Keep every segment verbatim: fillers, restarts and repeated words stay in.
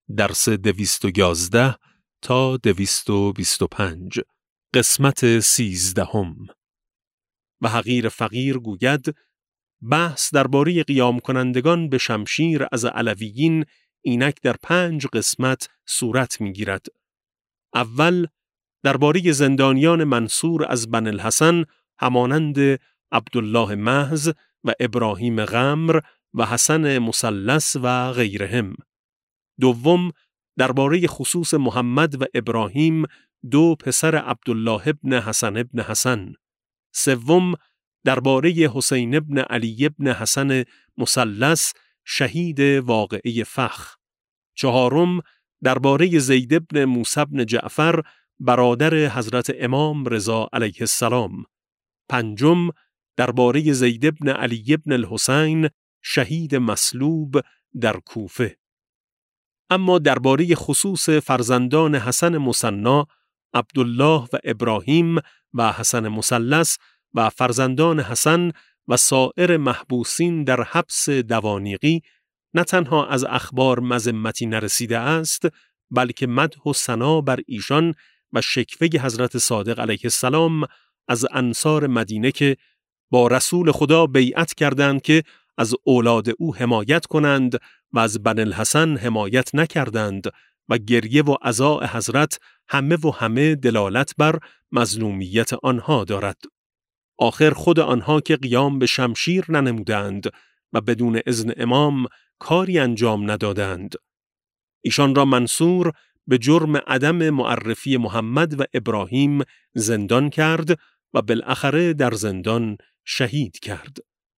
درس دویست و یازده تا دویست و بیست و پنج. قسمت سیزدهم. و حقیر فقیر گوید بحث درباره قیام کنندگان به شمشیر از علویین اینک در پنج قسمت صورت می‌گیرد. اول درباره زندانیان منصور از بنی الحسن همانند عبدالله محض و ابراهیم غمر و حسن مثلث و غیرهم. دوم درباره خصوص محمد و ابراهیم دو پسر عبدالله ابن حسن ابن حسن. سوم درباره حسین ابن علی ابن حسن مثلث شهید واقعه فخ. چهارم درباره زید ابن موسی ابن جعفر برادر حضرت امام رضا علیه السلام. پنجم درباره زید ابن علی ابن الحسین شهید مصلوب در کوفه. اما درباره خصوص فرزندان حسن مثنا، عبدالله و ابراهیم و حسن مثلث و فرزندان حسن و سایر محبوسین در حبس دوانیقی نه تنها از اخبار مذمتی نرسیده است، بلکه مدح و ثنا بر ایشان و شکوه حضرت صادق علیه السلام از انصار مدینه که با رسول خدا بیعت کردند که از اولاد او حمایت کنند و از بنی الحسن حمایت نکردند و گریه و عزاء حضرت همه و همه دلالت بر مظلومیت آنها دارد. آخر خود آنها که قیام به شمشیر ننمودند و بدون اذن امام کاری انجام ندادند. ایشان را منصور به جرم عدم معرفی محمد و ابراهیم زندان کرد و بالاخره در زندان شهید کرد.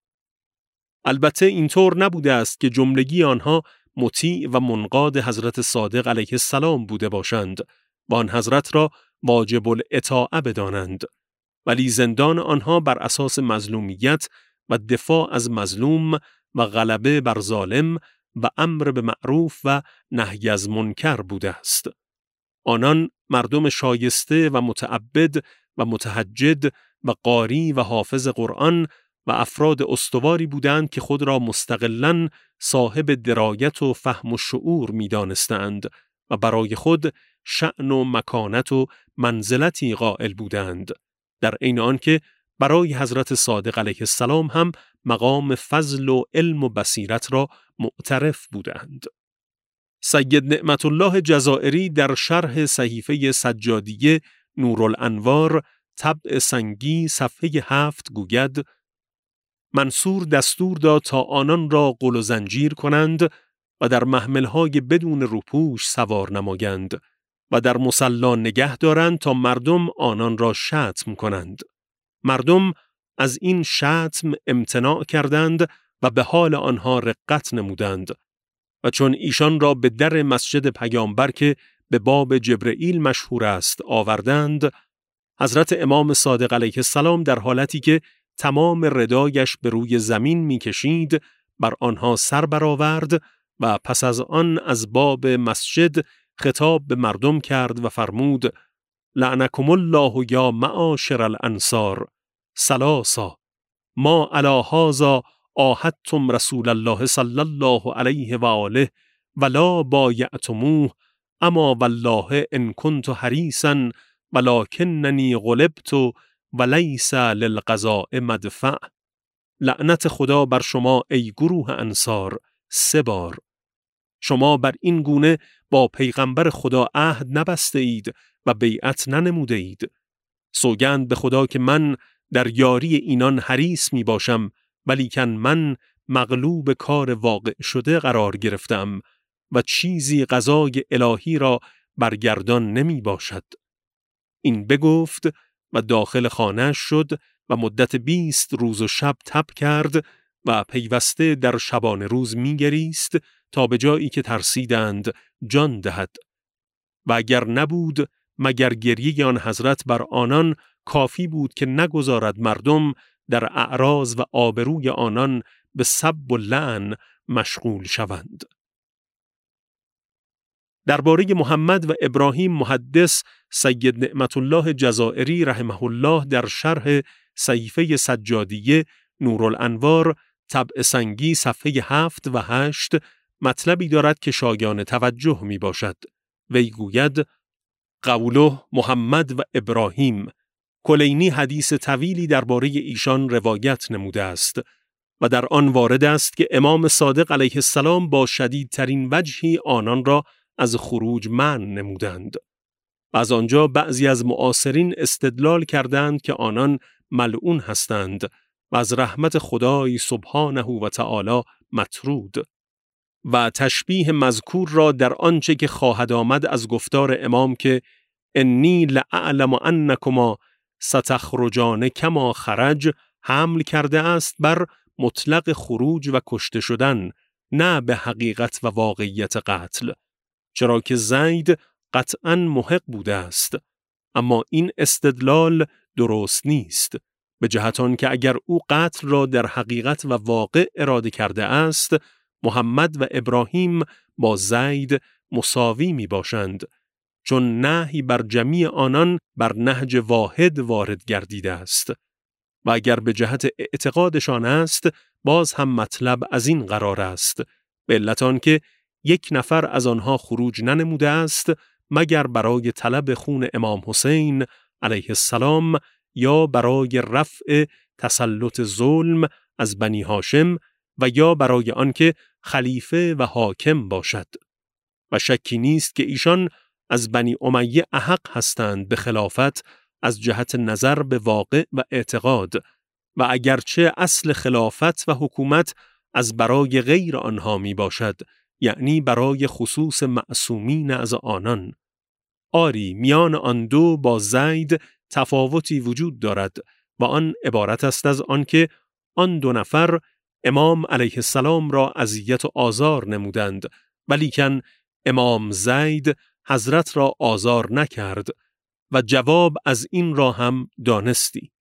البته اینطور نبوده است که جملگی آنها مطیع و منقاد حضرت صادق علیه السلام بوده باشند و آن حضرت را واجب الاطاعه بدانند، ولی زندان آنها بر اساس مظلومیت و دفاع از مظلوم و غلبه بر ظالم و امر به معروف و نهی از منکر بوده است. آنان مردم شایسته و متعبد و متهجد و قاری و حافظ قرآن و افراد استواری بودند که خود را مستقلاً صاحب درایت و فهم و شعور می دانستند و برای خود شأن و مکانت و منزلتی قائل بودند، در عین آنکه برای حضرت صادق علیه السلام هم مقام فضل و علم و بصیرت را معترف بودند. سید نعمت الله جزائری در شرح صحیفه سجادیه نورالانوار طبع سنگی صفحه هفت گوید منصور دستور داد تا آنان را غل و زنجیر کنند و در محملهای بدون روپوش سوار نمایند و در مصلا نگه دارند تا مردم آنان را شتم کنند. مردم از این شتم امتناع کردند و به حال آنها رقت نمودند و چون ایشان را به در مسجد پیامبر که به باب جبرئیل مشهور است آوردند، حضرت امام صادق علیه السلام در حالتی که تمام ردایش به روی زمین می کشید بر آنها سر برآورد و پس از آن از باب مسجد خطاب به مردم کرد و فرمود لعنکم الله یا معاشر الانصار ثلاثا ما علی هذا عاهدتم رسول الله صلی الله علیه و آله ولا بایعتموه اما والله ان کنت حریصا ولکننی غلبت ولیس للقضاء مدفع. لعنت خدا بر شما ای گروه انصار سه بار. شما بر این گونه با پیغمبر خدا عهد نبسته اید و بیعت ننموده اید. سوگند به خدا که من در یاری اینان حریص می باشم، ولیکن من مغلوب کار واقع شده قرار گرفتم و چیزی قضای الهی را برگردان نمی باشد. این بگفت و داخل خانه شد و مدت بیست روز و شب تب کرد و پیوسته در شبان روز می گریست تا به جایی که ترسیدند جان دهد. و اگر نبود مگر گریه آن حضرت بر آنان کافی بود که نگذارد مردم در اعراض و آبروی آنان به سب و لعن مشغول شوند. درباره محمد و ابراهیم محدث سید نعمت الله جزائری رحمه الله در شرح صحیفه سجادیه نورالانوار طبع سنگی صفحه هفت و هشت مطلبی دارد که شایان توجه می باشد. وی گوید قوله محمد و ابراهیم. کلینی حدیث طویلی درباره ایشان روایت نموده است و در آن وارد است که امام صادق علیه السلام با شدیدترین وجهی آنان را از خروج منع نمودند. و از آنجا بعضی از معاصرین استدلال کردند که آنان ملعون هستند و از رحمت خدای سبحانه و تعالی مطرود و تشبیه مذکور را در آنچه که خواهد آمد از گفتار امام که انی لأعلم انکما ستخرجان کما خرج حمل کرده است بر مطلق خروج و کشته شدن، نه به حقیقت و واقعیت قتل، چرا که زید قطعاً محق بوده است. اما این استدلال درست نیست، به جهت آن که اگر او قتل را در حقیقت و واقع اراده کرده است، محمد و ابراهیم با زید مساوی می باشند، چون نهی بر جمیع آنان بر نهج واحد وارد گردیده است. و اگر به جهت اعتقادشان است، باز هم مطلب از این قرار است، به علت آن که یک نفر از آنها خروج ننموده است مگر برای طلب خون امام حسین علیه السلام یا برای رفع تسلط ظلم از بنی هاشم و یا برای آنکه خلیفه و حاکم باشد. و شکی نیست که ایشان از بنی امیه احق هستند به خلافت از جهت نظر به واقع و اعتقاد، و اگرچه اصل خلافت و حکومت از برای غیر آنها می باشد، یعنی برای خصوص معصومین از آنان. آری میان آن دو با زید تفاوتی وجود دارد و آن عبارت است از آنکه آن دو نفر امام علیه السلام را اذیت و آزار نمودند، ولیکن امام زید حضرت را آزار نکرد و جواب از این را هم دانستی.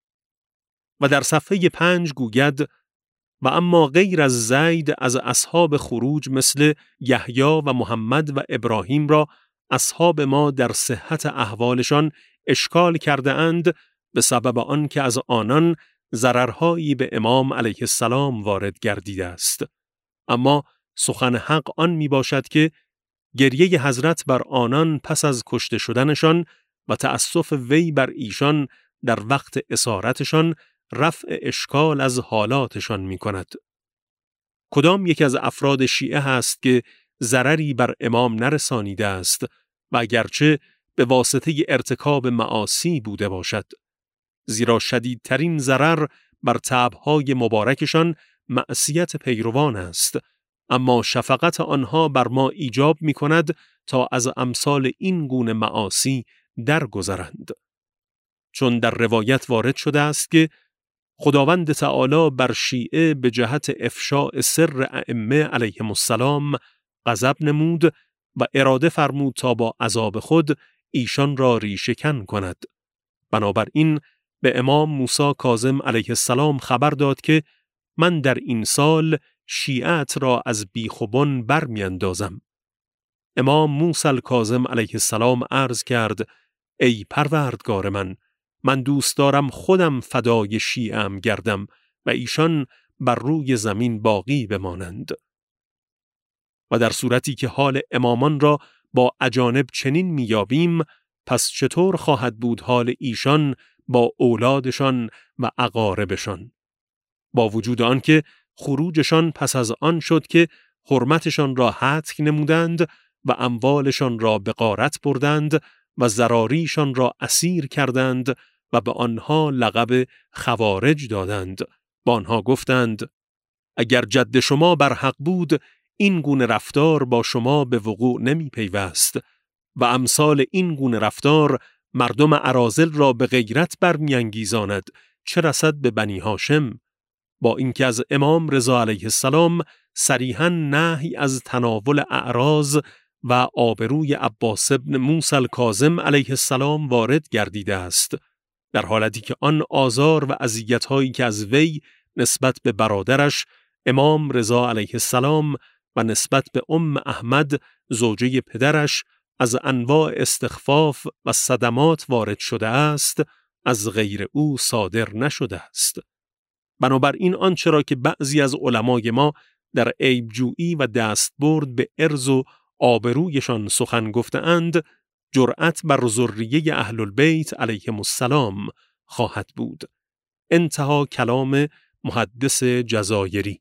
و در صفحه پنج گوید و اما غیر از زید از اصحاب خروج مثل یحیی و محمد و ابراهیم را اصحاب ما در صحت احوالشان اشکال کرده اند به سبب آن که از آنان ضررهایی به امام علیه السلام وارد گردیده است. اما سخن حق آن می باشد که گریه حضرت بر آنان پس از کشته شدنشان و تأسف وی بر ایشان در وقت اسارتشان رفع اشکال از حالاتشان می کند. کدام یک از افراد شیعه هست که ضرری بر امام نرسانیده است و اگرچه به واسطه ارتکاب معاصی بوده باشد، زیرا شدیدترین ضرر بر طبعهای مبارکشان معصیت پیروان است، اما شفقت آنها بر ما ایجاب می کند تا از امثال این گونه معاصی درگذرند. چون در روایت وارد شده است که خداوند تعالی بر شیعه به جهت افشاء سر ائمه علیهم السلام غضب نمود و اراده فرمود تا با عذاب خود ایشان را ریشه‌کن کند. بنابراین به امام موسی کاظم علیه السلام خبر داد که من در این سال شیعت را از بیخ و بن برمیاندازم. امام موسی کاظم علیه السلام عرض کرد ای پروردگار من، من دوست دارم خودم فدای شیعه‌ام گردم و ایشان بر روی زمین باقی بمانند. و در صورتی که حال امامان را با اجانب چنین میابیم، پس چطور خواهد بود حال ایشان با اولادشان و اقاربشان؟ با وجود آنکه خروجشان پس از آن شد که حرمتشان را هتک نمودند و اموالشان را به غارت بردند و زراریشان را اسیر کردند و به آنها لقب خوارج دادند. با آنها گفتند اگر جد شما بر حق بود این گونه رفتار با شما به وقوع نمی پیوست و امثال این گونه رفتار مردم اراذل را به غیرت برمیانگیزاند، چه رسد به بنی هاشم. با اینکه از امام رضا علیه السلام صریحاً نهی از تناول اعراض و آبروی عباس ابن موسی کاظم علیه السلام وارد گردیده است، در حالتی که آن آزار و اذیت‌هایی که از وی نسبت به برادرش امام رضا علیه السلام و نسبت به ام احمد زوجه پدرش از انواع استخفاف و صدمات وارد شده است، از غیر او صادر نشده است. بنابراین آنچه را که بعضی از علمای ما در عیبجویی و دستبرد به عرض و آبرویشان سخن گفته‌اند، جرأت بر ذریه اهل البیت علیهم السلام خواهد بود. انتها کلام محدث جزایری.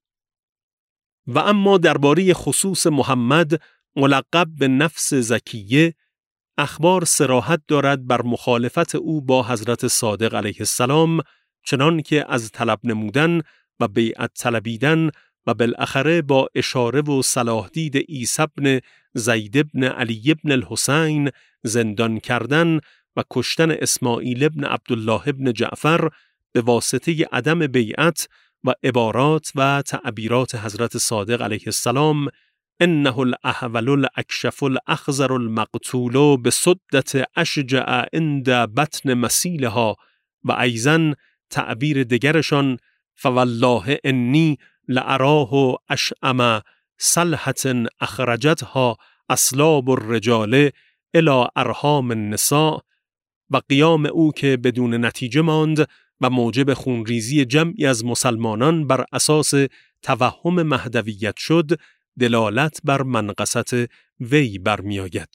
و اما درباره خصوص محمد ملقب به نفس زکیه، اخبار صراحت دارد بر مخالفت او با حضرت صادق علیه السلام، چنان که از طلب نمودن و بیعت طلبیدن و بالاخره با اشاره و صلاح دید عیسی بن زید بن علی بن الحسین زندان کردن و کشتن اسماعیل بن عبدالله بن جعفر به واسطه عدم بیعت و عبارات و تعبیرات حضرت صادق علیه السلام، انه الاحول الاکشف الاخضر المقتول بسدت اشجع عند بطن مسیلها، و ایضا تعبیر دیگرشان فوالله انی لاراه اشعم صلحة اخرجتها اصلاب الرجال الی ارحام النساء، و قیام او که بدون نتیجه ماند و موجب خونریزی جمعی از مسلمانان بر اساس توهم مهدویت شد، دلالت بر منقصت وی برمی آید.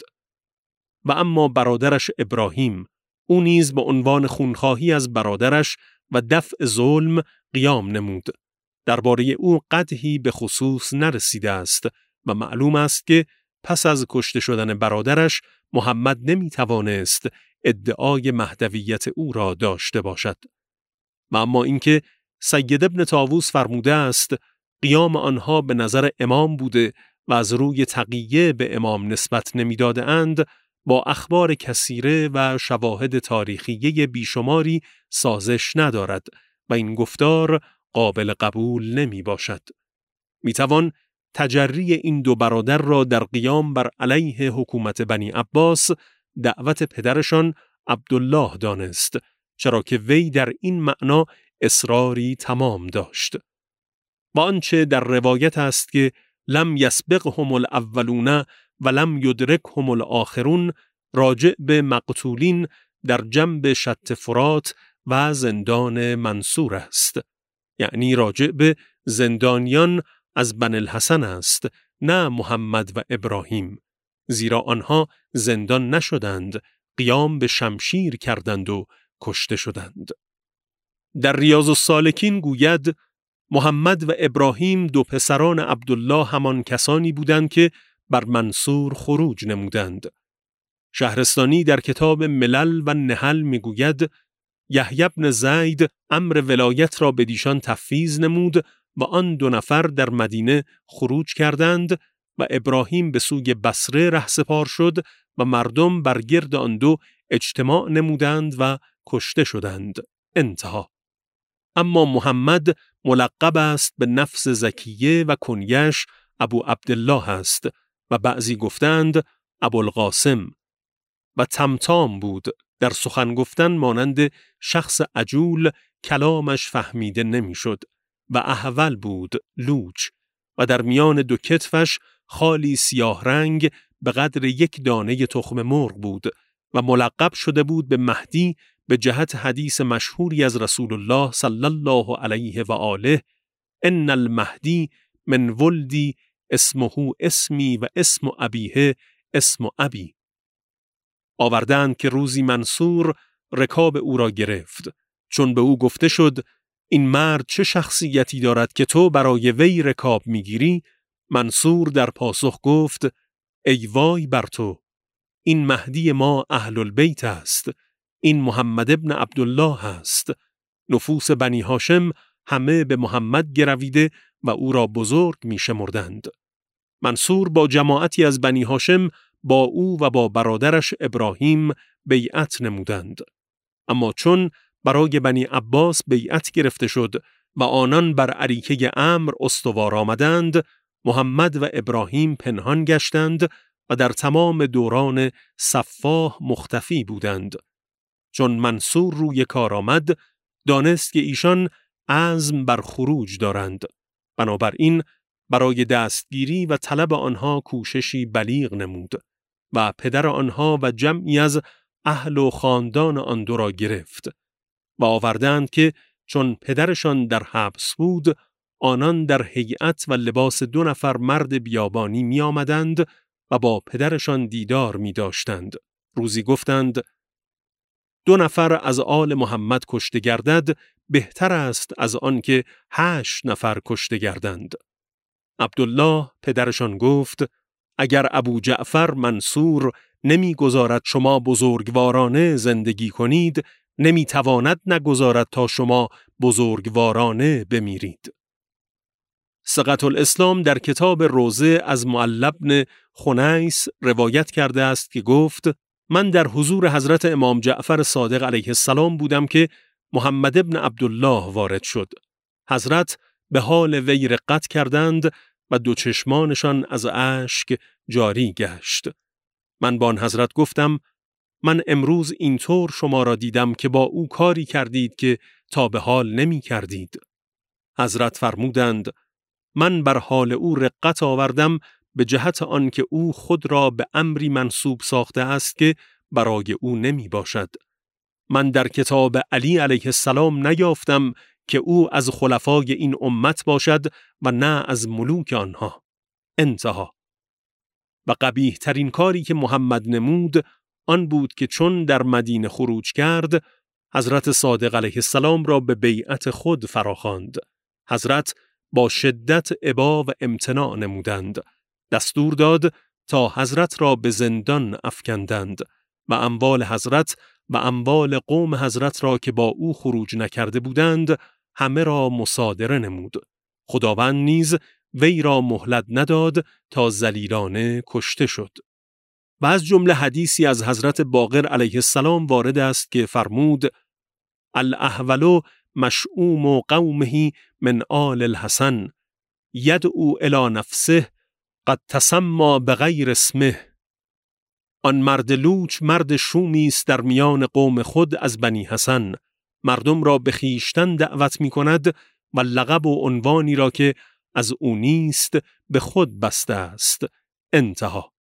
و اما برادرش ابراهیم، او نیز به عنوان خونخواهی از برادرش و دفع ظلم قیام نمود. درباره او قدحی به خصوص نرسیده است و معلوم است که پس از کشته شدن برادرش محمد نمی توانست ادعای مهدویت او را داشته باشد. و اما اینکه سید ابن طاووس فرموده است قیام آنها به نظر امام بوده و از روی تقیه به امام نسبت نمی داده اند، با اخبار کثیره و شواهد تاریخیه بیشماری سازش ندارد و این گفتار قابل قبول نمی باشد. می توان تجری این دو برادر را در قیام بر علیه حکومت بنی عباس دعوت پدرشان عبدالله دانست، چرا که وی در این معنا اصراری تمام داشت. و آنچه در روایت است که لم یسبقهم الاولون و لم یدرکهم الاخرون راجع به مقتولین در جنب شط فرات و زندان منصور است، یعنی راجع به زندانیان از بنی الحسن است، نه محمد و ابراهیم، زیرا آنها زندان نشدند، قیام به شمشیر کردند و کشته شدند. در ریاض السالکین گوید محمد و ابراهیم دو پسران عبدالله همان کسانی بودند که بر منصور خروج نمودند. شهرستانی در کتاب ملل و نحل میگوید یحیی بن زید امر ولایت را به دیشان تفویض نمود و آن دو نفر در مدینه خروج کردند و ابراهیم به سوی بصره رهسپار شد و مردم بر گرد آن دو اجتماع نمودند و کشته شدند. انتها. اما محمد ملقب است به نفس زکیه و کنیش ابو عبدالله است و بعضی گفتند ابوالقاسم، و تمتام بود، در سخن گفتن مانند شخص عجول، کلامش فهمیده نمیشد، و احول بود، لوچ، و در میان دو کتفش خالی سیاه رنگ به قدر یک دانه تخم مرغ بود و ملقب شده بود به مهدی به جهت حدیث مشهوری از رسول الله صلی الله علیه و آله ان المهدی من ولدی اسمه اسمی و اسم ابیه اسم ابی. آوردند که روزی منصور رکاب او را گرفت، چون به او گفته شد این مرد چه شخصیتی دارد که تو برای وی رکاب میگیری؟ منصور در پاسخ گفت ای وای بر تو، این مهدی ما اهل البیت است، این محمد ابن عبدالله است. نفوس بنی هاشم همه به محمد گرویده و او را بزرگ می شمردند. منصور با جماعتی از بنی هاشم با او و با برادرش ابراهیم بیعت نمودند. اما چون برای بنی عباس بیعت گرفته شد و آنان بر اریکه امر استوار آمدند، محمد و ابراهیم پنهان گشتند و در تمام دوران صفاح مختفی بودند. چون منصور روی کار آمد، دانست که ایشان عزم بر خروج دارند. بنابراین برای دستگیری و طلب آنها کوششی بلیغ نمود و پدر آنها و جمعی از اهل و خاندان آن دو را گرفت و آوردند که چون پدرشان در حبس بود، آنان در هیئت و لباس دو نفر مرد بیابانی می آمدند و با پدرشان دیدار می داشتند. روزی گفتند دو نفر از آل محمد کشته گردد بهتر است از آن که هشت نفر کشته گردند. عبدالله پدرشان گفت اگر ابو جعفر منصور نمی گذارد شما بزرگوارانه زندگی کنید، نمی تواند نگذارد تا شما بزرگوارانه بمیرید. ثقة الاسلام در کتاب روضه از معل بن خنیس روایت کرده است که گفت من در حضور حضرت امام جعفر صادق علیه السلام بودم که محمد ابن عبدالله وارد شد. حضرت به حال وی رقت کردند و دو چشمانشان از اشک جاری گشت. من با آن حضرت گفتم من امروز اینطور شما را دیدم که با او کاری کردید که تا به حال نمی کردید. حضرت فرمودند من بر حال او رقت آوردم به جهت آن که او خود را به امری منسوب ساخته است که برای او نمی باشد. من در کتاب علی علیه السلام نیافتم که او از خلفای این امت باشد و نه از ملوک آنها. انتها. و قبیح ترین کاری که محمد نمود آن بود که چون در مدینه خروج کرد، حضرت صادق علیه السلام را به بیعت خود فراخواند. حضرت با شدت ابا و امتناع نمودند. دستور داد تا حضرت را به زندان افکندند و اموال حضرت و اموال قوم حضرت را که با او خروج نکرده بودند همه را مصادره نمود. خداوند نیز وی را مهلت نداد تا ذلیلانه کشته شد. و از جمله حدیثی از حضرت باقر علیه السلام وارد است که فرمود الاحول مشؤوم قومه من آل الحسن یدعو الی نفسه قد تسمى بغیر اسمه. آن مرد لوچ مرد شومی است در میان قوم خود از بنی حسن، مردم را به خویشتن دعوت می کند و لقب و عنوانی را که از او نیست به خود بسته است. انتها.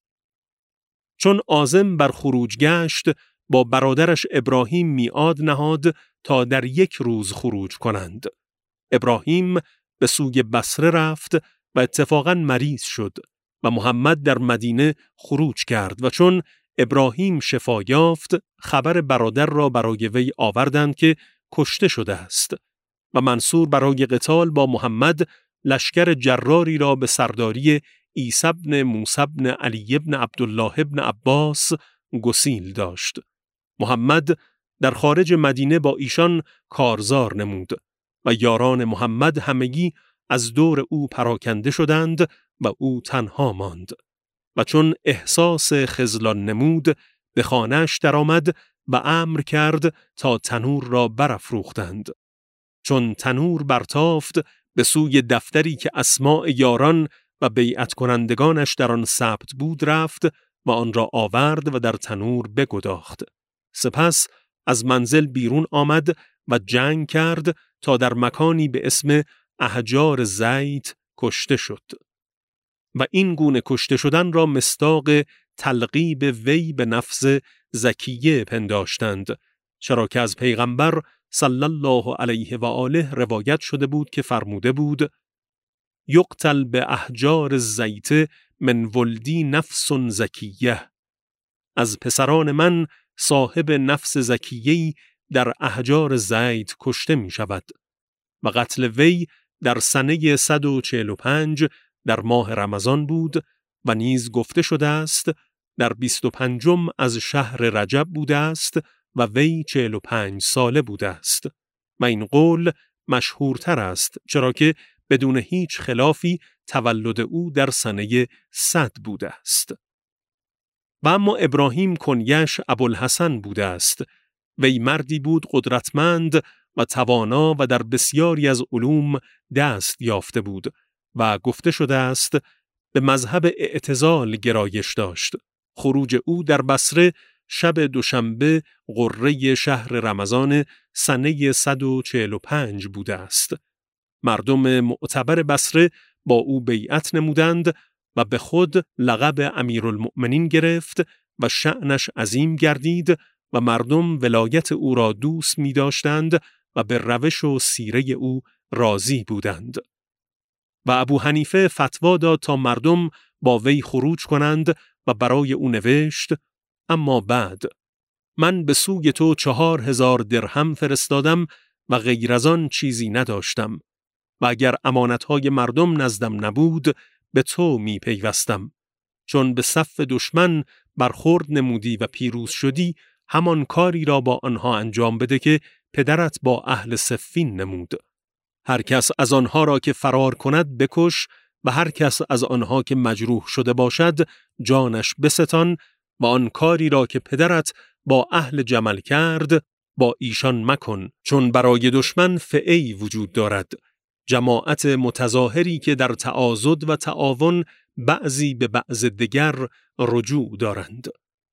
چون عازم بر خروج گشت با برادرش ابراهیم میعاد نهاد تا در یک روز خروج کنند. ابراهیم به سوی بصره رفت و اتفاقاً مریض شد و محمد در مدینه خروج کرد و چون ابراهیم شفا یافت خبر برادر را برای وی آوردند که کشته شده است و منصور برای قتال با محمد لشکر جراری را به سرداری عیسی بن موسی بن علی بن عبدالله بن عباس گسیل داشت. محمد در خارج مدینه با ایشان کارزار نمود و یاران محمد همگی از دور او پراکنده شدند و او تنها ماند و چون احساس خذلان نمود به خانه‌اش درآمد و امر کرد تا تنور را برافروختند. چون تنور برتافت به سوی دفتری که اسماء یاران و بیعت کنندگانش در آن ثبت بود رفت و آن را آورد و در تنور بگداخت. سپس از منزل بیرون آمد و جنگ کرد تا در مکانی به اسم احجار زیت کشته شد. و این گونه کشته شدن را مصداق تلقیب وی به نفس زکیه پنداشتند، چرا که از پیغمبر صلی الله علیه و آله روایت شده بود که فرموده بود یقتل به احجار الزیت من ولدی نفس زکیه. از پسران من صاحب نفس زکیه‌ای در احجار زیت کشته می شود. و قتل وی در سنه صد و چهل و پنج در ماه رمضان بود و نیز گفته شده است در بیست و پنجم از شهر رجب بوده است و وی چهل و پنج ساله بوده است. و این قول مشهورتر است چرا که بدون هیچ خلافی تولد او در سنه صد بوده است. و اما ابراهیم کنیش ابوالحسن بوده است. وی مردی بود قدرتمند و توانا و در بسیاری از علوم دست یافته بود و گفته شده است به مذهب اعتزال گرایش داشت. خروج او در بصره شب دوشنبه قره شهر رمضان سنه صد و چهل و پنج بوده است. مردم معتبر بصره با او بیعت نمودند و به خود لقب امیرالمؤمنین گرفت و شأنش عظیم گردید و مردم ولایت او را دوست می داشتند و به روش و سیره او راضی بودند. و ابو حنیفه فتوا داد تا مردم با وی خروج کنند و برای او نوشت: اما بعد من به سوی تو چهار هزار درهم فرستادم و غیر از آن چیزی نداشتم و اگر امانتهای مردم نزدم نبود به تو می پیوستم. چون به صف دشمن برخورد نمودی و پیروز شدی، همان کاری را با آنها انجام بده که پدرت با اهل صفین نمود. هر کس از آنها را که فرار کند بکش و هر کس از آنها که مجروح شده باشد جانش بستان و آن کاری را که پدرت با اهل جمل کرد با ایشان مکن، چون برای دشمن فعی وجود دارد، جماعت متظاهری که در تعاضد و تعاون بعضی به بعض دیگر رجوع دارند.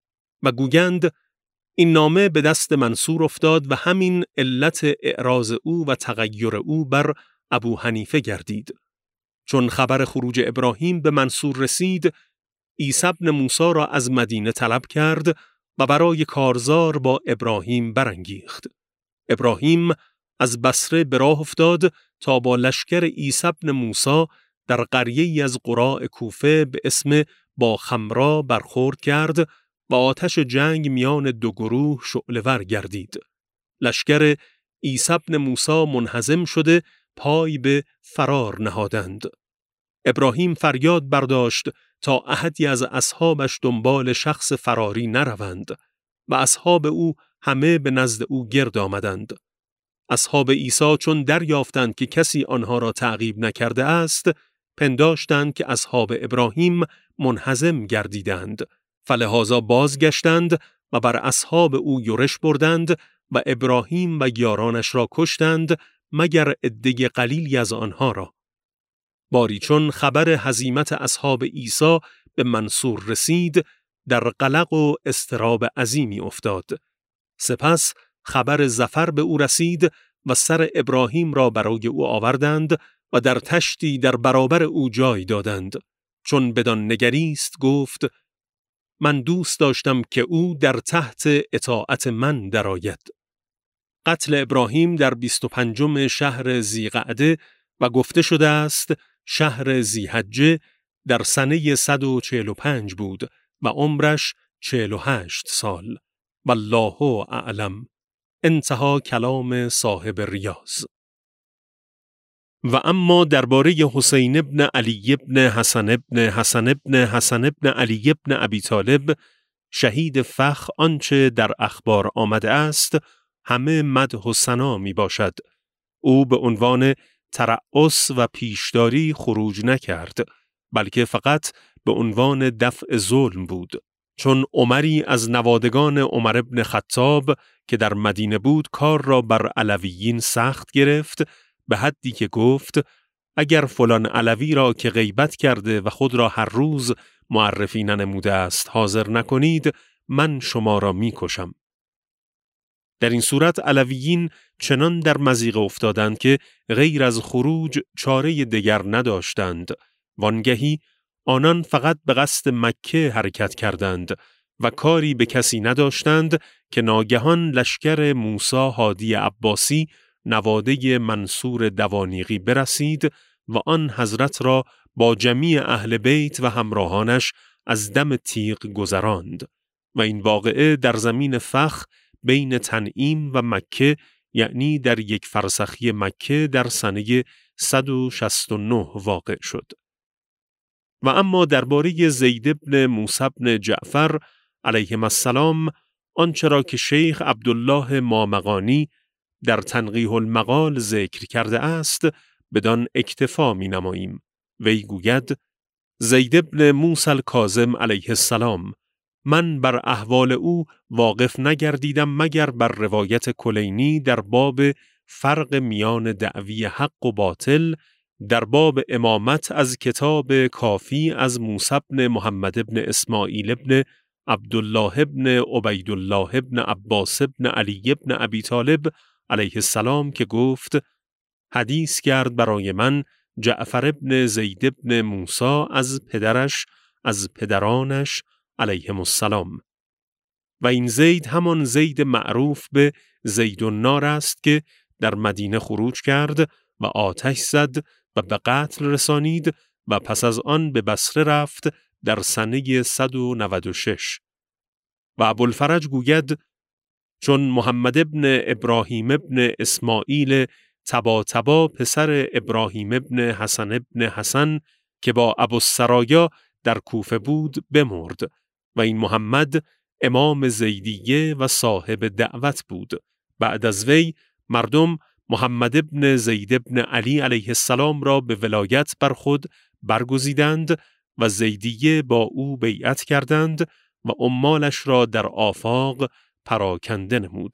و گویند این نامه به دست منصور افتاد و همین علت اعراض او و تغییر او بر ابو حنیفه گردید. چون خبر خروج ابراهیم به منصور رسید، عیسی بن موسی را از مدینه طلب کرد و برای کارزار با ابراهیم برانگیخت. ابراهیم از بصره به راه افتاد تا با لشکر عیسی بن موسی در قریه‌ای از قراء کوفه به اسم با خمرا برخورد کرد و آتش جنگ میان دو گروه شعله‌ور گردید. لشکر عیسی بن موسی منهزم شده پای به فرار نهادند. ابراهیم فریاد برداشت تا احدی از اصحابش دنبال شخص فراری نروند و اصحاب او همه به نزد او گرد آمدند. اصحاب عیسی چون دریافتند که کسی آنها را تعقیب نکرده است، پنداشتند که اصحاب ابراهیم منهزم گردیدند، فلهذا بازگشتند و بر اصحاب او یورش بردند و ابراهیم و یارانش را کشتند مگر عده قلیلی از آنها را. باری چون خبر هزیمت اصحاب عیسی به منصور رسید، در قلق و اضطراب عظیمی افتاد. سپس خبر ظفر به او رسید و سر ابراهیم را برای او آوردند و در تشتی در برابر او جای دادند. چون بدان نگریست گفت: من دوست داشتم که او در تحت اطاعت من درآید. قتل ابراهیم در بیست و پنجم شهر ذیقعده و گفته شده است شهر ذیحجه در سنه صد و چهل و پنج بود و عمرش چهل و هشت سال. والله اعلم. انتها کلام صاحب ریاض. و اما درباره حسین ابن علی ابن حسن ابن حسن ابن حسن ابن علی ابن ابی طالب شهید فخ آنچه در اخبار آمده است همه مدح و ثنا می باشد. او به عنوان ترأس و پیشداری خروج نکرد، بلکه فقط به عنوان دفع ظلم بود. چون عمری از نوادگان عمر ابن خطاب که در مدینه بود کار را بر علویین سخت گرفت، به حدی که گفت اگر فلان علوی را که غیبت کرده و خود را هر روز معرفی ننموده است حاضر نکنید، من شما را می کشم. در این صورت علویین چنان در مضیقه افتادند که غیر از خروج چاره دیگر نداشتند. وانگهی آنان فقط به قصد مکه حرکت کردند و کاری به کسی نداشتند که ناگهان لشکر موسی هادی عباسی نواده منصور دوانیقی برسید و آن حضرت را با جمیع اهل بیت و همراهانش از دم تیغ گذراند و این واقعه در زمین فخ بین تنعیم و مکه، یعنی در یک فرسخی مکه در سنه صد و شصت و نه واقع شد. و اما درباره زید بن موسی بن جعفر علیهم السلام آنچه را که شیخ عبدالله مامغانی در تنقیح المقال ذکر کرده است بدان اکتفا می نماییم. وی گوید: زید بن موسی الکاظم علیه السلام، من بر احوال او واقف نگردیدم مگر بر روایت کلینی در باب فرق میان دعوی حق و باطل، در باب امامت از کتاب کافی از موسی بن محمد بن اسماعیل بن عبدالله بن عبیدالله بن عباس بن علی بن ابی طالب علیه السلام که گفت: حدیث کرد برای من جعفر بن زید بن موسی از پدرش از پدرانش علیهم السلام. و این زید همان زید معروف به زید النار است که در مدینه خروج کرد و آتش زد و به قتل رسانید و پس از آن به بصره رفت در سنه صد و نود و شش. و ابوالفرج گوید چون محمد ابن ابراهیم ابن اسماعیل طباطبا پسر ابراهیم ابن حسن ابن حسن که با ابوالسرایا در کوفه بود بمرد و این محمد امام زیدیه و صاحب دعوت بود. بعد از وی مردم محمد ابن زید ابن علی علیه السلام را به ولایت بر خود برگزیدند و زیدیه با او بیعت کردند و امالش را در آفاق پراکنده نمود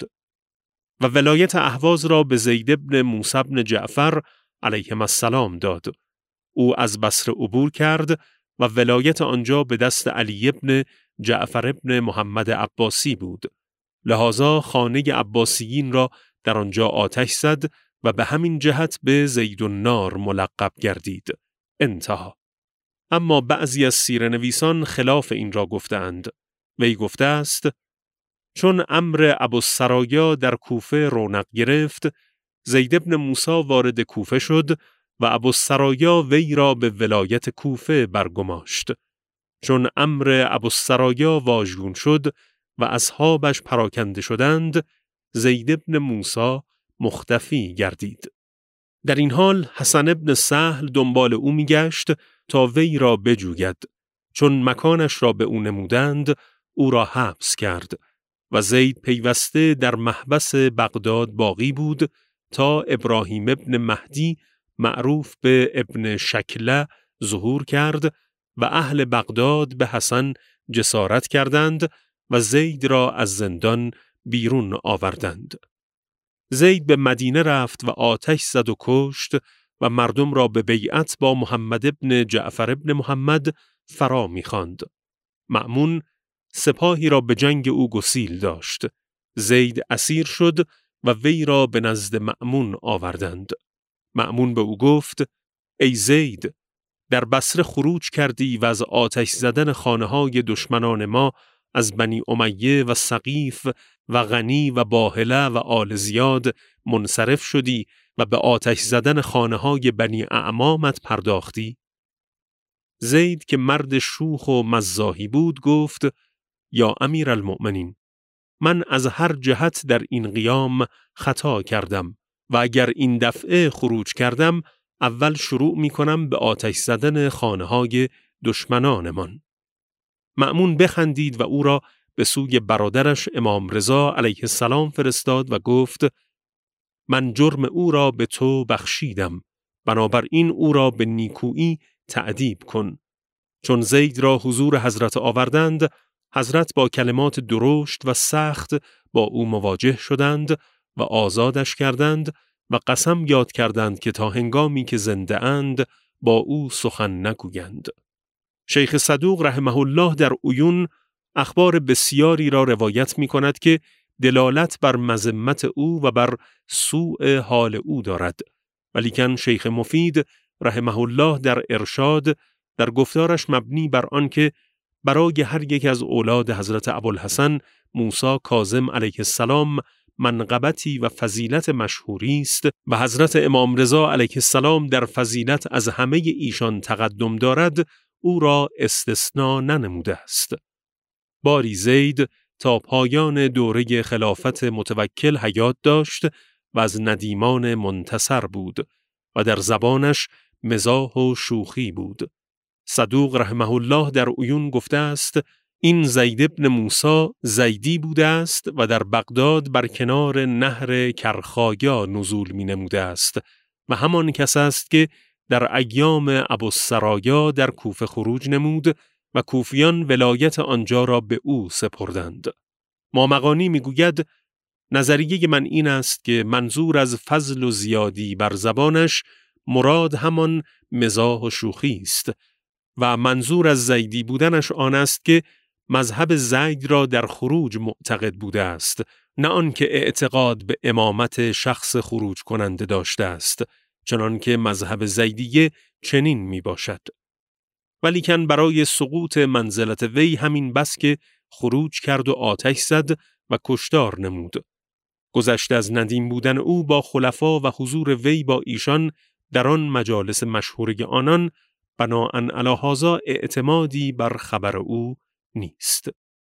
و ولایت اهواز را به زید ابن موسی ابن جعفر علیهم السلام داد. او از بصره عبور کرد و ولایت آنجا به دست علی ابن جعفر ابن محمد عباسی بود. لذا خانه عباسیین را در آنجا آتش زد و به همین جهت به زیدالنار ملقب گردید. انتها. اما بعضی از سیره‌نویسان خلاف این را گفتند. وی گفته است چون امر ابوالسرایا در کوفه رونق گرفت، زید ابن موسی وارد کوفه شد و ابوالسرایا وی را به ولایت کوفه برگماشت. چون امر ابوالسرایا واژگون شد و اصحابش پراکنده شدند، زید ابن موسی مختفی گردید. در این حال حسن ابن سهل دنبال او میگشت تا وی را بجوید. چون مکانش را به او نمودند، او را حبس کرد و زید پیوسته در محبس بغداد باقی بود تا ابراهیم ابن مهدی معروف به ابن شکله ظهور کرد و اهل بغداد به حسن جسارت کردند و زید را از زندان بیرون آوردند. زید به مدینه رفت و آتش زد و کشت و مردم را به بیعت با محمد ابن جعفر ابن محمد فرا می‌خواند. مأمون سپاهی را به جنگ او گسیل داشت. زید اسیر شد و وی را به نزد مأمون آوردند. مأمون به او گفت ای زید، در بصره خروج کردی و از آتش زدن خانه‌های دشمنان ما از بنی امیه و ثقیف و غنی و باهله و آل زیاد منصرف شدی و به آتش زدن خانه‌های بنی اعمامت پرداختی؟ زید که مرد شوخ و مزاحی بود گفت یا امیر المؤمنین، من از هر جهت در این قیام خطا کردم و اگر این دفعه خروج کردم اول شروع می کنم به آتش زدن خانه‌های دشمنانمان. مأمون بخندید و او را به سوی برادرش امام رضا علیه السلام فرستاد و گفت من جرم او را به تو بخشیدم، بنابراین او را به نیکویی تأدیب کن. چون زید را حضور حضرت آوردند، حضرت با کلمات درشت و سخت با او مواجه شدند و آزادش کردند و قسم یاد کردند که تا هنگامی که زنده اند با او سخن نگویند. شیخ صدوق رحمه الله در عیون اخبار بسیاری را روایت می کند که دلالت بر مذمت او و بر سوء حال او دارد، ولیکن شیخ مفید رحمه الله در ارشاد در گفتارش مبنی بر آن که برای هر یک از اولاد حضرت ابوالحسن موسی کاظم علیه السلام منقبتی و فضیلت مشهوری است و حضرت امام رضا علیه السلام در فضیلت از همه ایشان تقدم دارد، او را استثناء ننموده است. باری زید تا پایان دوره خلافت متوکل حیات داشت و از ندیمان منتصر بود و در زبانش مزاح و شوخی بود. صدوق رحمه الله در عیون گفته است این زید ابن موسی زیدی بوده است و در بغداد بر کنار نهر کرخایا نزول می نموده است و همان کس است که در ایام ابوالسرایا در کوفه خروج نمود و کوفیان ولایت آنجا را به او سپردند. مامقانی می گوید نظریه من این است که منظور از فضل و زیادی بر زبانش مراد همان مزاح و شوخی است و منظور از زیدی بودنش آن است که مذهب زید را در خروج معتقد بوده است، نه آنکه اعتقاد به امامت شخص خروج کننده داشته است، چنان که مذهب زیدیه چنین می باشد. ولیکن برای سقوط منزلت وی همین بس که خروج کرد و آتش زد و کشتار نمود. گذشته از ندیم بودن او با خلفا و حضور وی با ایشان در آن مجالس مشهوره آنان بناءً علی هذا اعتمادی بر خبر او نیست.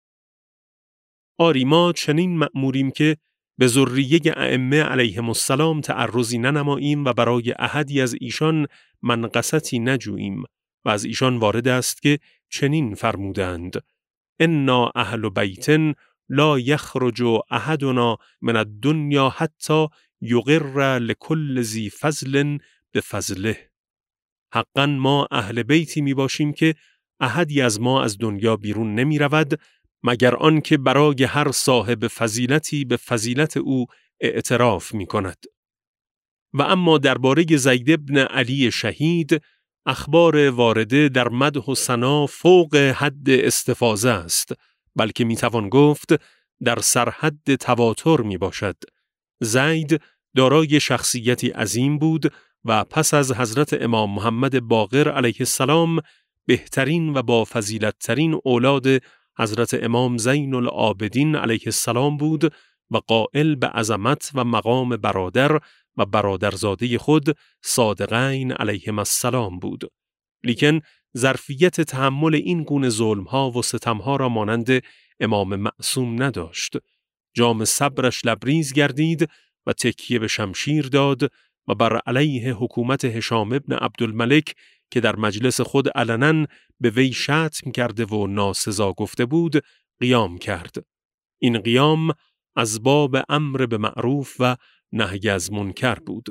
آری ما چنین مأموریم که به ذریه ائمه علیهم السلام تعرضی ننماییم و برای احدی از ایشان منقصتی نجوییم و از ایشان وارد است که چنین فرمودند: انا اهل بیت لا یخرج احدنا من الدنیا حتی یقر لکل ذی فضل بفضله. حقاً ما اهل بیتی می باشیم که احدی از ما از دنیا بیرون نمی رود مگر آن که برای هر صاحب فضیلتی به فضیلت او اعتراف می کند. و اما درباره زید بن علی شهید اخبار وارده در مدح و ثنا فوق حد استفاضه است، بلکه می توان گفت در سرحد تواتر می باشد. زید دارای شخصیتی عظیم بود و پس از حضرت امام محمد باقر علیه السلام بهترین و با فضیلت ترین اولاد حضرت امام زین العابدین علیه السلام بود و قائل به عظمت و مقام برادر و برادرزاده خود صادقین علیهم السلام بود. لیکن ظرفیت تحمل این گونه ظلم‌ها و ستم‌ها را مانند امام معصوم نداشت. جام صبرش لبریز گردید و تکیه به شمشیر داد و بر علیه حکومت هشام ابن عبدالملک که در مجلس خود علناً به وی شتم کرده و ناسزا گفته بود قیام کرد. این قیام از باب امر به معروف و نهی از منکر بود.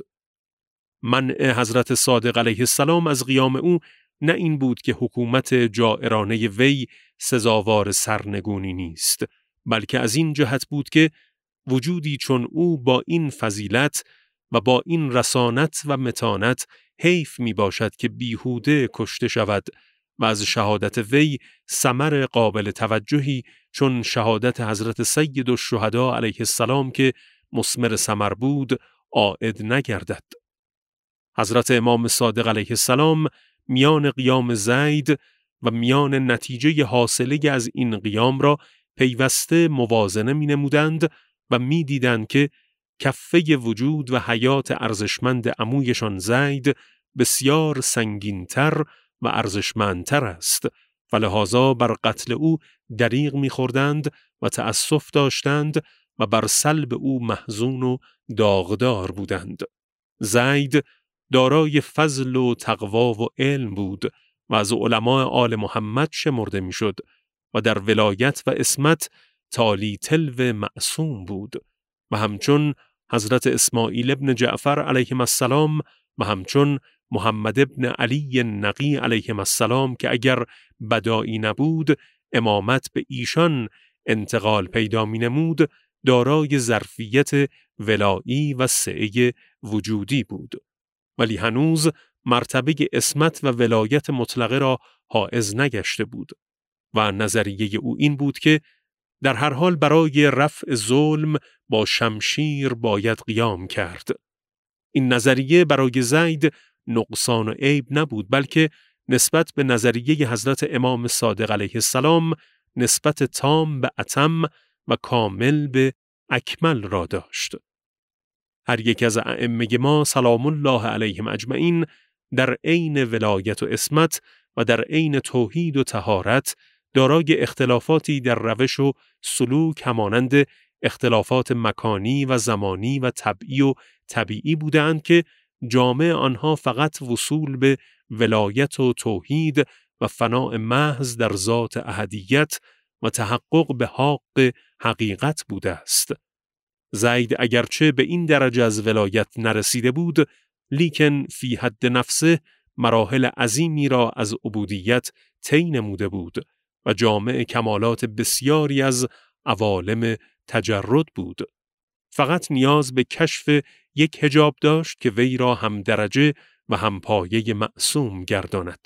منع حضرت صادق علیه السلام از قیام او نه این بود که حکومت جائرانه وی سزاوار سرنگونی نیست، بلکه از این جهت بود که وجودی چون او با این فضیلت و با این رسانت و متانت حیف می باشد که بیهوده کشته شود و از شهادت وی ثمر قابل توجهی چون شهادت حضرت سید الشهدا علیه السلام که مثمر ثمر بود عائد نگردد. حضرت امام صادق علیه السلام میان قیام زید و میان نتیجه حاصله از این قیام را پیوسته موازنه می نمودند و می دیدند که کفه وجود و حیات ارزشمند عمویشان زید بسیار سنگینتر و ارزشمندتر است و لحاظا بر قتل او دریغ می خوردند و تأسف داشتند و بر سلب او محزون و داغدار بودند. زید دارای فضل و تقوا و علم بود و از علماء آل محمد شمرده می شد و در ولایت و عصمت تالی تلو معصوم بود و همچون حضرت اسماعیل ابن جعفر علیهم السلام و همچون محمد ابن علی نقی علیهم السلام که اگر بدایی نبود امامت به ایشان انتقال پیدا می نمود دارای ظرفیت ولایی و سعه وجودی بود، ولی هنوز مرتبه عصمت و ولایت مطلقه را حائز نگشته بود و نظریه او این بود که در هر حال برای رفع ظلم با شمشیر باید قیام کرد. این نظریه برای زید نقصان و عیب نبود، بلکه نسبت به نظریه حضرت امام صادق علیه السلام نسبت تام به اتم و کامل به اکمل را داشت. هر یک از ائمه ما سلام الله علیهم اجمعین در عین ولایت و عصمت و در عین توحید و طهارت دارای اختلافاتی در روش و سلوک همانند اختلافات مکانی و زمانی و طبعی و طبیعی بودند که جامع آنها فقط وصول به ولایت و توحید و فناء محض در ذات احدیت و تحقق به حق حقیقت بوده است. زید اگرچه به این درجه از ولایت نرسیده بود، لیکن فی حد نفسه مراحل عظیمی را از عبودیت طی نموده بود و جامع کمالات بسیاری از عوالم تجرد بود. فقط نیاز به کشف یک حجاب داشت که وی را هم درجه و هم پایه معصوم گرداند.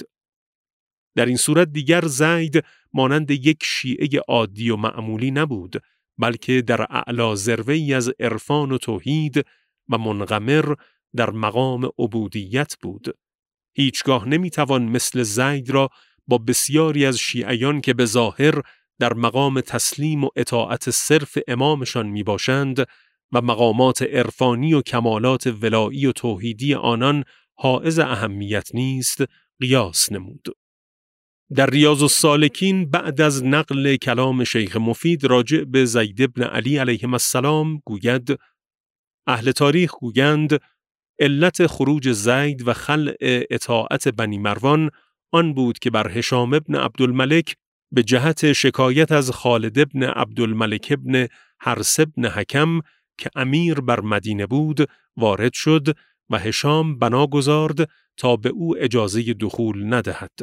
در این صورت دیگر زید مانند یک شیعه عادی و معمولی نبود، بلکه در اعلی ذروه‌ای از عرفان و توحید و منغمر در مقام عبودیت بود. هیچگاه نمیتوان مثل زید را با بسیاری از شیعیان که به ظاهر در مقام تسلیم و اطاعت صرف امامشان می باشند و مقامات عرفانی و کمالات ولایی و توحیدی آنان حائز اهمیت نیست قیاس نمود. در ریاض السالکین بعد از نقل کلام شیخ مفید راجع به زید بن علی علیه السلام گوید اهل تاریخ گویند علت خروج زید و خلع اطاعت بنی مروان آن بود که بر هشام ابن عبدالملک به جهت شکایت از خالد ابن عبدالملک ابن حرس ابن حکم که امیر بر مدینه بود وارد شد و هشام بنا گذارد تا به او اجازه دخول ندهد.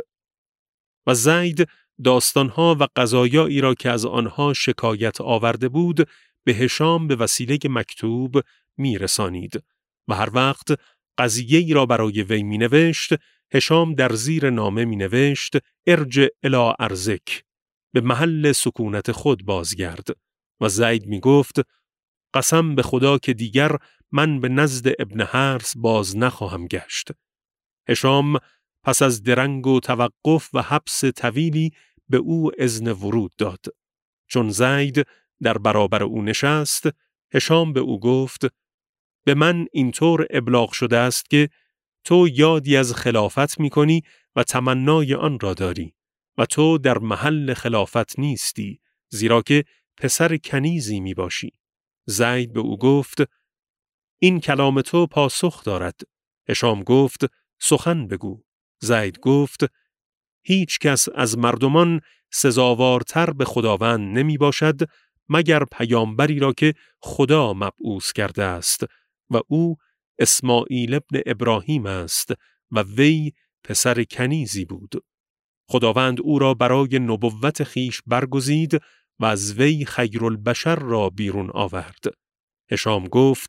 و زید داستانها و قضایایی را که از آنها شکایت آورده بود به هشام به وسیله مکتوب می رسانید و هر وقت قضیه ای را برای وی می نوشت، هشام در زیر نامه می نوشت ارجع الی ارضک، به محل سکونت خود بازگرد. و زید می گفت قسم به خدا که دیگر من به نزد ابن حرس باز نخواهم گشت. هشام پس از درنگ و توقف و حبس طویلی به او اذن ورود داد. چون زید در برابر او نشست، هشام به او گفت به من اینطور ابلاغ شده است که تو یادی از خلافت می کنی و تمنای آن را داری و تو در محل خلافت نیستی، زیرا که پسر کنیزی می باشی. زید به او گفت این کلام تو پاسخ دارد. هشام گفت سخن بگو. زید گفت هیچ کس از مردمان سزاوارتر به خداوند نمی باشد مگر پیامبری را که خدا مبعوث کرده است و او اسماعیل ابن ابراهیم است و وی پسر کنیزی بود. خداوند او را برای نبوت خیش برگزید و از وی خیرالبشر را بیرون آورد. هشام گفت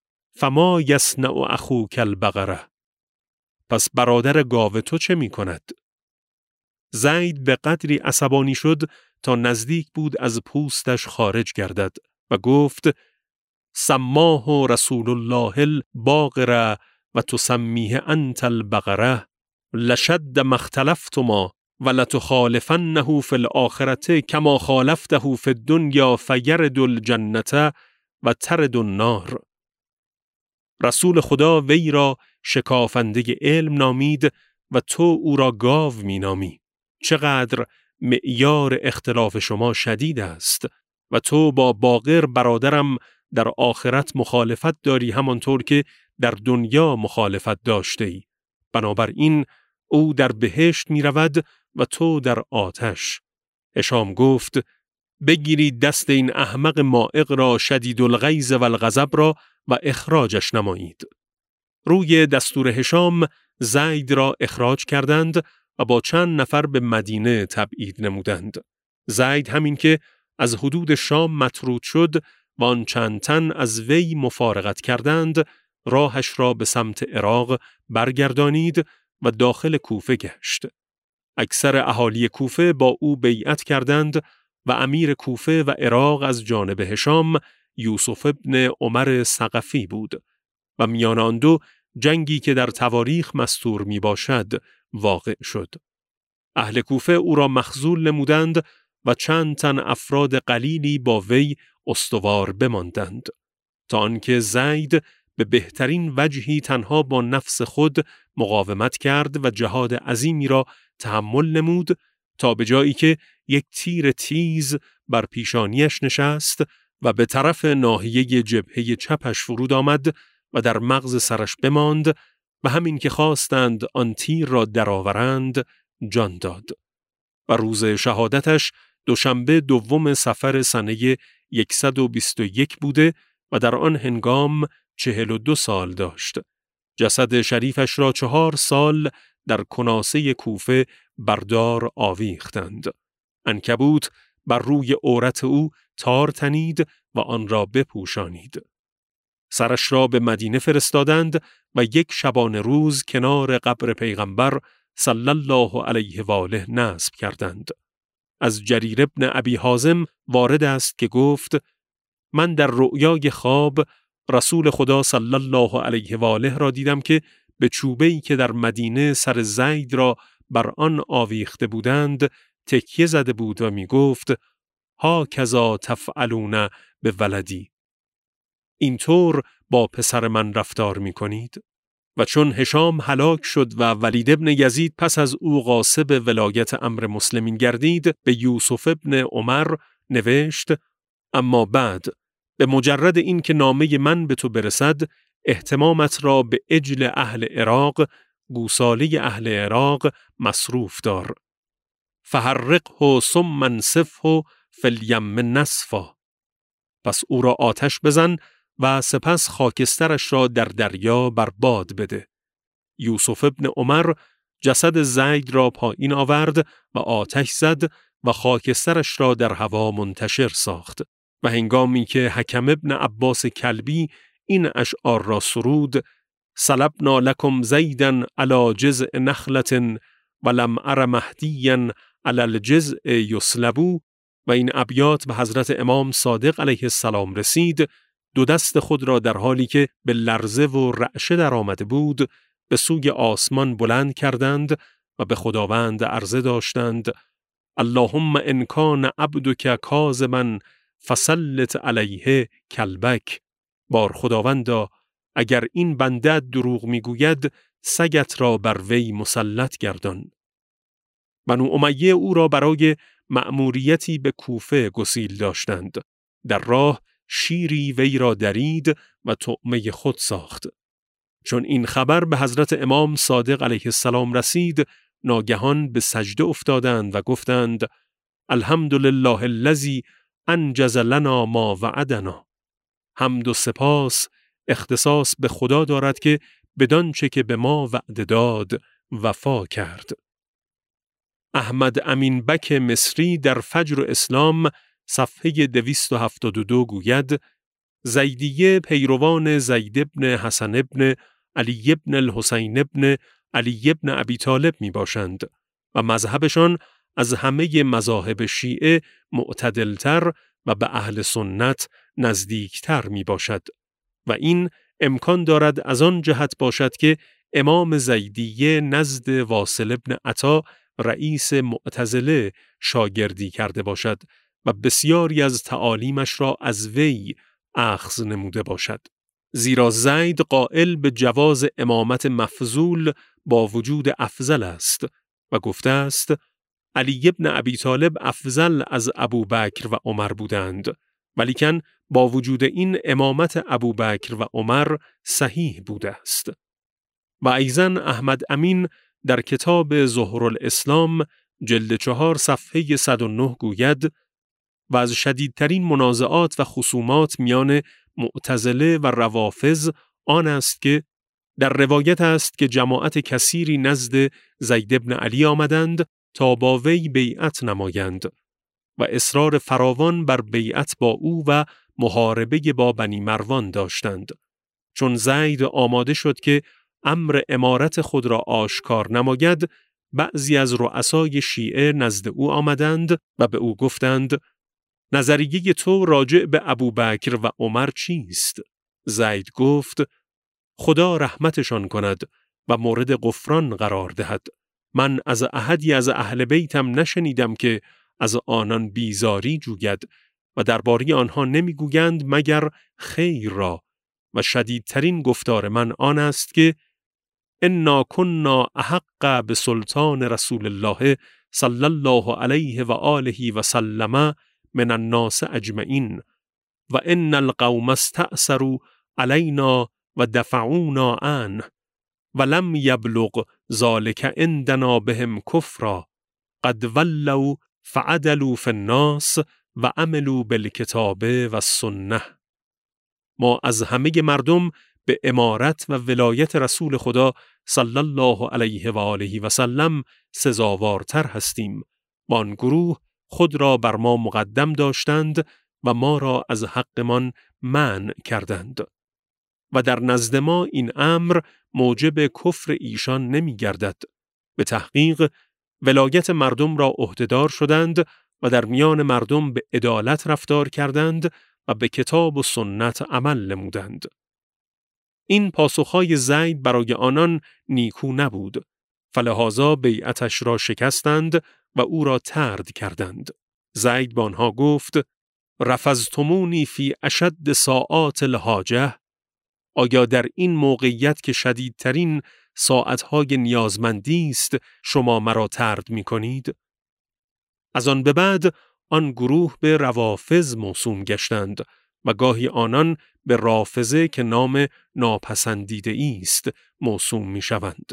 فما یصنع اخوک البقره، پس برادر گاو تو چه می کند؟ زید به قدری عصبانی شد تا نزدیک بود از پوستش خارج گردد و گفت سماه رسول الله الباقره و تسمیه انت البقره لشد ما اختلفتما و لتخالفنه فی الاخرة کما خالفته فی الدنیا فیرد الجنة و ترد النار. رسول خدا وی را شکافنده علم نامید و تو او را گاو می نامی. چقدر معیار اختلاف شما شدید است و تو با باقر برادرم در آخرت مخالفت داری همانطور که در دنیا مخالفت داشته ای. بنابراین او در بهشت می رود و تو در آتش. هشام گفت بگیرید دست این احمق مائق را شدید الغیظ و الغضب را و اخراجش نمایید. روی دستور هشام زید را اخراج کردند و با چند نفر به مدینه تبعید نمودند. زید همین که از حدود شام مطرود شد و آن چند تن از وی مفارقت کردند، راهش را به سمت عراق برگردانید و داخل کوفه گشت. اکثر اهالی کوفه با او بیعت کردند و امیر کوفه و عراق از جانب هشام یوسف ابن عمر ثقفی بود و میان آن دو جنگی که در تواریخ مستور می باشد واقع شد. اهل کوفه او را مخذول نمودند و چند تن افراد قلیلی با وی استوار بماندند تا آنکه زید به بهترین وجهی تنها با نفس خود مقاومت کرد و جهاد عظیمی را تحمل نمود تا به جایی که یک تیر تیز بر پیشانیش نشست و به طرف ناحیه جبهه چپش فرود آمد و در مغز سرش بماند و همین که خواستند آن تیر را درآورند جان داد. و روز شهادتش دوشنبه دوم صفر سنه صد و بیست و یک بوده و در آن هنگام چهل و دو سال داشت. جسد شریفش را چهار سال در کناسه کوفه بردار آویختند. عنکبوت بر روی عورت او تار تنید و آن را بپوشانید. سرش را به مدینه فرستادند و یک شبانه روز کنار قبر پیغمبر صلی الله علیه و آله نصب کردند. از جریر ابن ابی حازم وارد است که گفت من در رؤیای خواب رسول خدا صلی الله علیه و آله را دیدم که به چوبه‌ای که در مدینه سر زید را بر آن آویخته بودند تکیه زده بود و می گفت ها کذا تفعلون به ولدی، اینطور با پسر من رفتار می کنید؟ و چون هشام هلاک شد و ولید ابن یزید پس از او غاصب ولایت امر مسلمین گردید، به یوسف ابن عمر نوشت: اما بعد به مجرد این که نامه من به تو برسد، اهتمامت را به عجل اهل عراق، گوساله اهل عراق مصروف دار. فحرقه ثم انسفه فی الیم نسفا. پس او را آتش بزن و سپس خاکسترش را در دریا بر باد بده. یوسف ابن عمر جسد زید را پایین آورد و آتش زد و خاکسترش را در هوا منتشر ساخت. و هنگامی که حکم ابن عباس کلبی این اشعار را سرود: سلبنا لکم زیدن علی جزء نخلة ولم ار مهدیا علی الجزء یسلبو، و این ابیات به حضرت امام صادق علیه السلام رسید، دو دست خود را در حالی که به لرزه و رعشه در آمده بود به سوی آسمان بلند کردند و به خداوند عرضه داشتند: اللهم ان کان عبدک کاذبا فسلط علیه کلبک. بار خداوندا، اگر این بنده دروغ میگوید، سگت را بر وی مسلط گردان. بنو امیه او را برای مأموریتی به کوفه گسیل داشتند. در راه شیری وی را درید و طعمه خود ساخت. چون این خبر به حضرت امام صادق علیه السلام رسید، ناگهان به سجده افتادند و گفتند: الحمدلله الذی انجز لنا ما وعدنا. حمد و سپاس اختصاص به خدا دارد که بدان چه که به ما وعده داد وفا کرد. احمد امین بک مصری در فجر اسلام صفحه دویست و هفتاد و دو گوید: زیدیه پیروان زید ابن حسن ابن علی ابن الحسین ابن علی ابن ابی طالب می باشند و مذهبشان از همه مذاهب شیعه معتدلتر و به اهل سنت نزدیکتر می باشد و این امکان دارد از آن جهت باشد که امام زیدیه نزد واصل ابن عطا رئیس معتزله شاگردی کرده باشد و بسیاری از تعالیمش را از وی اخذ نموده باشد. زیرا زید قائل به جواز امامت مفضول با وجود افضل است و گفته است: علی ابن ابی طالب افضل از ابوبکر و عمر بودند، ولیکن با وجود این امامت ابوبکر و عمر صحیح بوده است. و ایضاً احمد امین در کتاب ظهرالاسلام جلد چهار صفحه صد و نه گوید: و از شدیدترین منازعات و خصومات میان معتزله و روافض آن است که در روایت است که جماعت کثیری نزد زید ابن علی آمدند تا با وی بیعت نمایند و اصرار فراوان بر بیعت با او و محاربه با بنی مروان داشتند. چون زید آماده شد که امر امارت خود را آشکار نماید، بعضی از رؤسای شیعه نزد او آمدند و به او گفتند: نظریه تو راجع به ابوبکر و عمر چیست؟ زید گفت: خدا رحمتشان کند و مورد غفران قرار دهد. من از احدی از اهل بیتم نشنیدم که از آنان بیزاری جوید و درباره آنها نمیگویند مگر خیر را، و شدیدترین گفتار من آن است که انا کنا احق به سلطان رسول الله صلی الله علیه و آله و سلم من الناس اجمعین و ان القوم استأثروا علینا و دفعونا عنه ولم یبلغ ذلك عندنا بهم کفرا قد ولوا فعدلوا فی الناس و عملوا بالکتاب و السنه. ما از همه مردم به امارت و ولایت رسول خدا صلی الله علیه و آله و سلم سزاوارتر هستیم و آن گروه خود را بر ما مقدم داشتند و ما را از حقمان منع کردند و در نزد ما این امر موجب کفر ایشان نمی گردد. به تحقیق ولایت مردم را عهدهدار شدند و در میان مردم به عدالت رفتار کردند و به کتاب و سنت عمل نمودند. این پاسخهای زید برای آنان نیکو نبود، فلهذا بیعتش را شکستند و او را طرد کردند. زید با آنها گفت: رفضتمونی فی اشد ساعات الحاجه، آیا در این موقعیت که شدیدترین ساعتهای نیازمندی است شما مرا طرد می کنید؟ از آن به بعد آن گروه به روافض موسوم گشتند و گاهی آنان به رافضه که نام ناپسندیده است موسوم می شوند.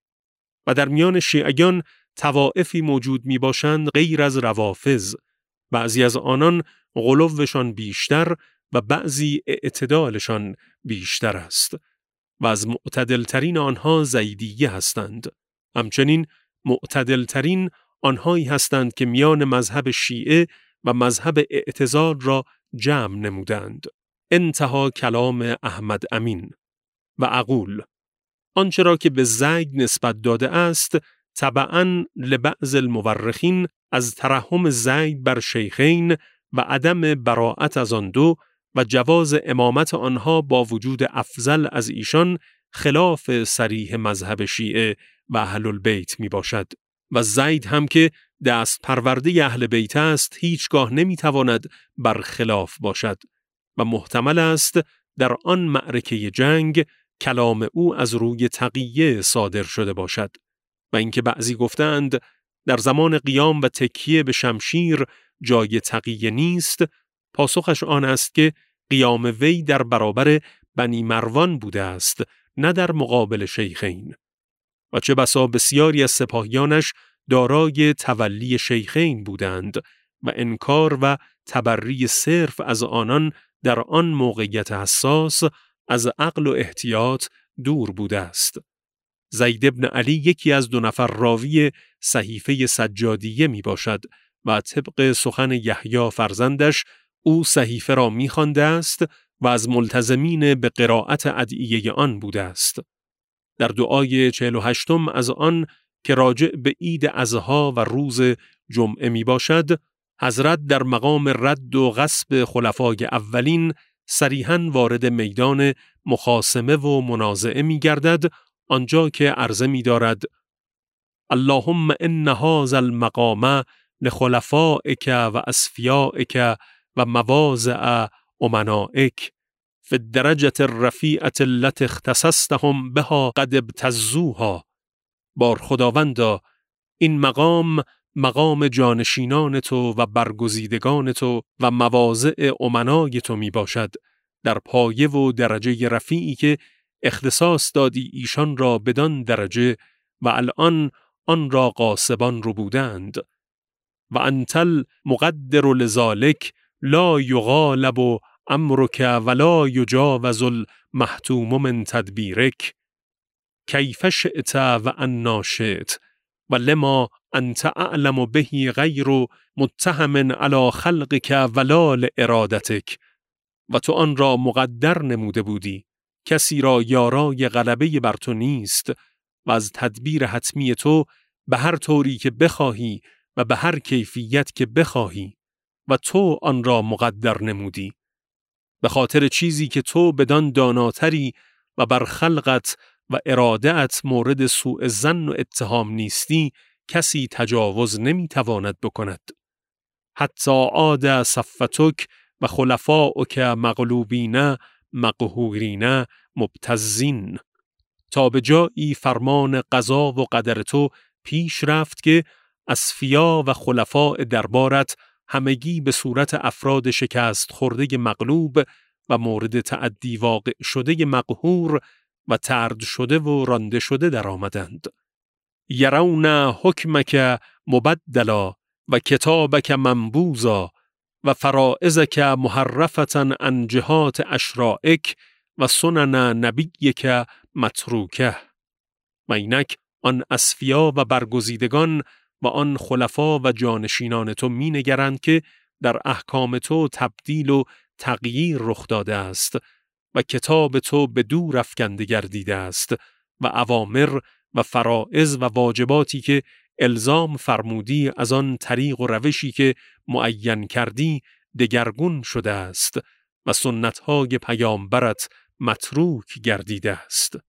و در میان شیعیان طوائفی موجود می باشند غیر از روافض. بعضی از آنان غلوشان بیشتر و بعضی اعتدالشان بیشتر است و از معتدلترین آنها زیدیه هستند. همچنین معتدلترین آنهایی هستند که میان مذهب شیعه و مذهب اعتزال را جمع نمودند. انتها کلام احمد امین. و اقول آنچه را که به زید نسبت داده است تبعاً لبعض المورخین از ترحم زید بر شیخین و عدم براءت از آن دو و جواز امامت آنها با وجود افضل از ایشان خلاف صریح مذهب شیعه و اهل البیت می باشد. و زید هم که دست پرورده اهل بیت است هیچگاه نمی تواند بر خلاف باشد و محتمل است در آن معرکه جنگ کلام او از روی تقیه صادر شده باشد. و اینکه بعضی گفتند در زمان قیام و تکیه به شمشیر جای تقیه نیست، پاسخش آن است که قیام وی در برابر بنی مروان بوده است، نه در مقابل شیخین. و چه بسا بسیاری از سپاهیانش دارای تولی شیخین بودند و انکار و تبری صرف از آنان در آن موقعیت حساس از عقل و احتیاط دور بوده است. زید ابن علی یکی از دو نفر راوی صحیفه سجادیه می باشد و طبق سخن یحیی فرزندش او صحیفه را می خوانده است و از ملتزمین به قرائت ادعیه آن بوده است. در دعای چهل و هشتم از آن که راجع به عید اضحی و روز جمعه می باشد، حضرت در مقام رد و غصب خلفای اولین صریحاً وارد میدان مخاصمه و منازعه می گردد، آنجا که عرضه می دارد اللهم ان هذا المقام لخلفائک و اصفیائک و مواضع امنائک فی الدرجة الرفیعة التي اختصصتهم بها قد ابتزوها. بار خداوندا، این مقام مقام جانشینان تو و برگزیدگان تو و مواضع امنای تو می باشد، در پایه و درجه رفیعی که اختصاص دادی ایشان را بدان درجه و الان آن را غاصبان رو بودند. و انتل مقدر لذالک لا یغالب امرک ولا یجاوز المحتوم من تدبیرک کیف شئت و انا شئت و لما انت اعلم به غیر متهم علی خلقک ولا لارادتک. و تو آن را مقدر نموده بودی، کسی را یارای غلبه بر تو نیست و از تدبیر حتمی تو به هر طوری که بخواهی و به هر کیفیت که بخواهی و تو آن را مقدر نمودی. به خاطر چیزی که تو بدان داناتری و بر خلقت و اراده‌ات مورد سوء ظن و اتهام نیستی کسی تجاوز نمیتواند بکند. حتی عاد صفتک و خلفاؤک مغلوبین مقهورین مبتزین، تا به جایی فرمان قضا و قدر تو پیش رفت که اصفیا و خلفاء دربارت همگی به صورت افراد شکست خورده مغلوب و مورد تعدی واقع شده مقهور و طرد شده و رانده شده در آمدند. یرون حکمک مبدلا و کتابک منبوذا و فرائضک محرفة عن جهات اشرائک و سنن نبیک متروکه. و اینک آن اصفیا و برگزیدگان و آن خلفا و جانشینان تو می نگرند که در احکام تو تبدیل و تغییر رخ داده است و کتاب تو به دور افکنده گردیده است و اوامر و فرائض و واجباتی که الزام فرمودی از آن طریق و روشی که معین کردی دگرگون شده است و سنت‌های پیامبرت متروک گردیده است.